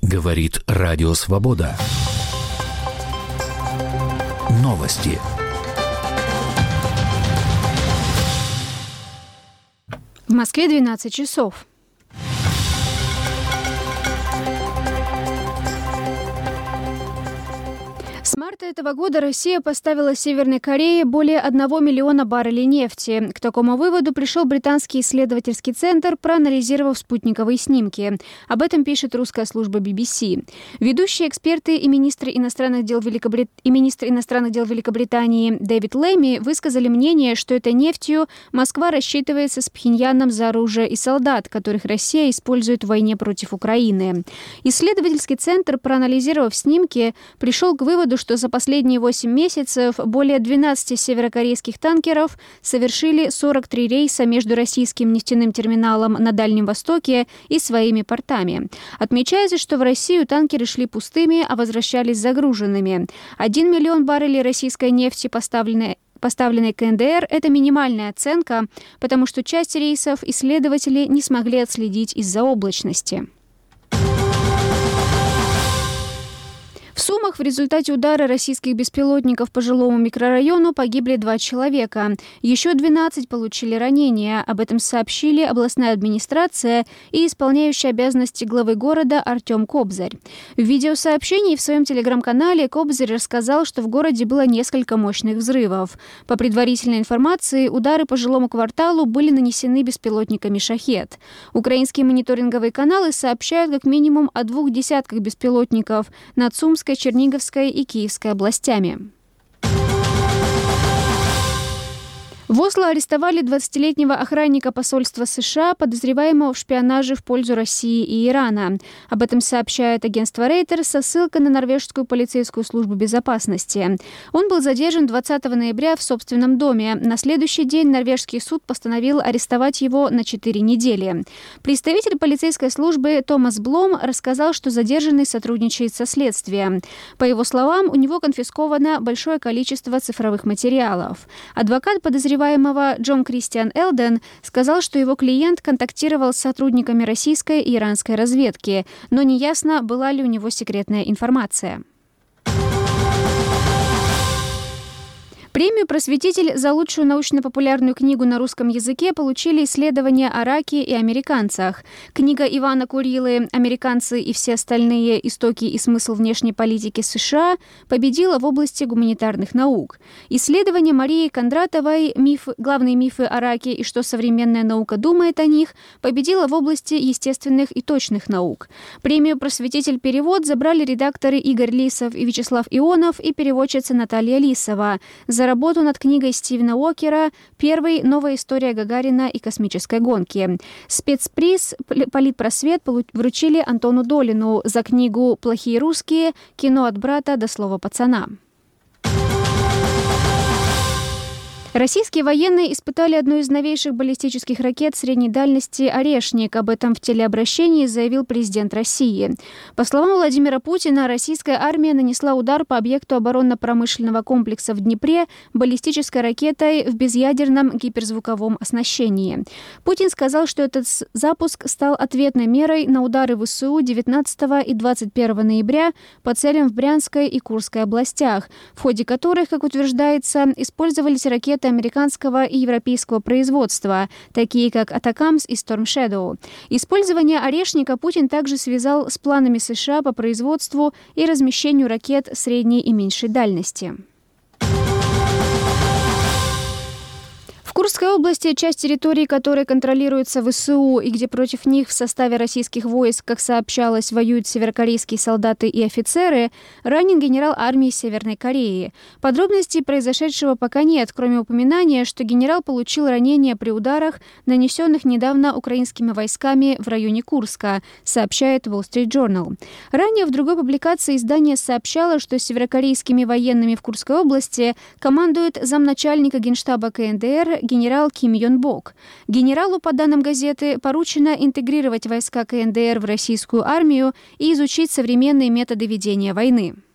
Говорит Радио Свобода. Новости. В Москве 12 часов. С марта этого года Россия поставила Северной Корее более 1 миллиона баррелей нефти. К такому выводу пришел британский исследовательский центр, проанализировав спутниковые снимки. Об этом пишет русская служба BBC. Ведущие эксперты и министр иностранных дел Великобритании Дэвид Лэми высказали мнение, что этой нефтью Москва рассчитывается с Пхеньяном за оружие и солдат, которых Россия использует в войне против Украины. Исследовательский центр, проанализировав снимки, пришел к выводу, что за последние 8 месяцев более 12 северокорейских танкеров совершили 43 рейса между российским нефтяным терминалом на Дальнем Востоке и своими портами. Отмечается, что в Россию танкеры шли пустыми, а возвращались загруженными. 1 миллион баррелей российской нефти, поставленной КНДР, это минимальная оценка, потому что часть рейсов исследователи не смогли отследить из-за облачности. В Сумах в результате удара российских беспилотников по жилому микрорайону погибли 2 человека. Еще 12 получили ранения. Об этом сообщили областная администрация и исполняющий обязанности главы города Артем Кобзарь. В видеосообщении в своем телеграм-канале Кобзарь рассказал, что в городе было несколько мощных взрывов. По предварительной информации, удары по жилому кварталу были нанесены беспилотниками «Шахед». Украинские мониторинговые каналы сообщают как минимум о 2 десятках беспилотников над Сумской, Черниговской и Киевской областями. В Осло арестовали 20-летнего охранника посольства США, подозреваемого в шпионаже в пользу России и Ирана. Об этом сообщает агентство Reuters со ссылкой на норвежскую полицейскую службу безопасности. Он был задержан 20 ноября в собственном доме. На следующий день норвежский суд постановил арестовать его на 4 недели. Представитель полицейской службы Томас Блом рассказал, что задержанный сотрудничает со следствием. По его словам, у него конфисковано большое количество цифровых материалов. Адвокат подозреваемого Джон Кристиан Элден сказал, что его клиент контактировал с сотрудниками российской и иранской разведки, но неясно, была ли у него секретная информация. Премию «Просветитель» за лучшую научно-популярную книгу на русском языке получили исследования о раке и американцах. Книга Ивана Курилы «Американцы и все остальные. Истоки и смысл внешней политики США» победила в области гуманитарных наук. Исследование Марии Кондратовой «Главные мифы о раке и что современная наука думает о них» победила в области естественных и точных наук. Премию «Просветитель. Перевод» забрали редакторы Игорь Лисов и Вячеслав Ионов и переводчица Наталья Лисова. За работу над книгой Стивена Уокера «Первый. Новая история Гагарина и космической гонки». Спецприз «Политпросвет» вручили Антону Долину за книгу «Плохие русские. Кино от брата до слова пацана». Российские военные испытали одну из новейших баллистических ракет средней дальности «Орешник». Об этом в телеобращении заявил президент России. По словам Владимира Путина, российская армия нанесла удар по объекту оборонно-промышленного комплекса в Днепре баллистической ракетой в безъядерном гиперзвуковом оснащении. Путин сказал, что этот запуск стал ответной мерой на удары ВСУ 19 и 21 ноября по целям в Брянской и Курской областях, в ходе которых, как утверждается, использовались ракеты американского и европейского производства, такие как «Атакамс» и «Storm Shadow». Использование «Орешника» Путин также связал с планами США по производству и размещению ракет средней и меньшей дальности. В Курской области, часть территории которой контролируется ВСУ и где против них в составе российских войск, как сообщалось, воюют северокорейские солдаты и офицеры, ранен генерал армии Северной Кореи. Подробностей произошедшего пока нет, кроме упоминания, что генерал получил ранения при ударах, нанесенных недавно украинскими войсками в районе Курска, сообщает Wall Street Journal. Ранее в другой публикации издание сообщало, что северокорейскими военными в Курской области командует замначальника Генштаба КНДР генерал Ким Йон Бок. Генералу, по данным газеты, поручено интегрировать войска КНДР в российскую армию и изучить современные методы ведения войны.